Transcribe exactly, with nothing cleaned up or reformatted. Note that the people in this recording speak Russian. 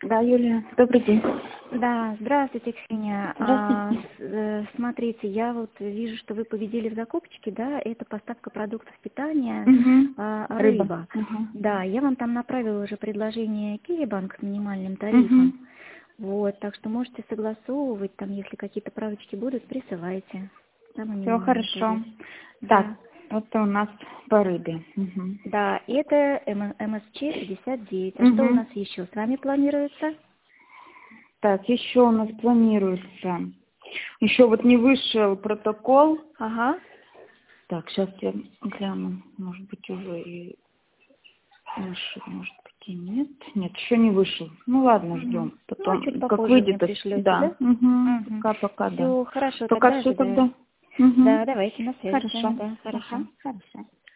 Да, Юлия, добрый день. Да, здравствуйте, Ксения. А, Здравствуйте. с- э, смотрите, я вот вижу, что вы победили в закупочке, да, это поставка продуктов питания, Угу. а, Рыба. рыба. Угу. Да, я вам там направила уже предложение Киевбанк с минимальным Угу. тарифом. Вот, так что можете согласовывать, там, если какие-то правочки будут, присылайте. Самый Все минимальный хорошо. тариф. Так, Да. это у нас по рыбе. Угу. Да, это эм эс че пятьдесят девять. А что у Угу. нас еще с вами планируется? Так, еще у нас планируется. Еще вот не вышел протокол. Ага. Так, сейчас я гляну. Может быть, уже и вышел, может быть, и нет. Нет, еще не вышел. Ну ладно, Мгм. ждем. Ну, Потом, чуть как попозже мне выйдет, пришлете, да. да? Угу. Угу. Пока, пока, да. Все, хорошо, Пока тогда все ожидаю. тогда. Угу. Да, давайте на связи с вами, Хорошо. да, хорошо. Ага, хорошо.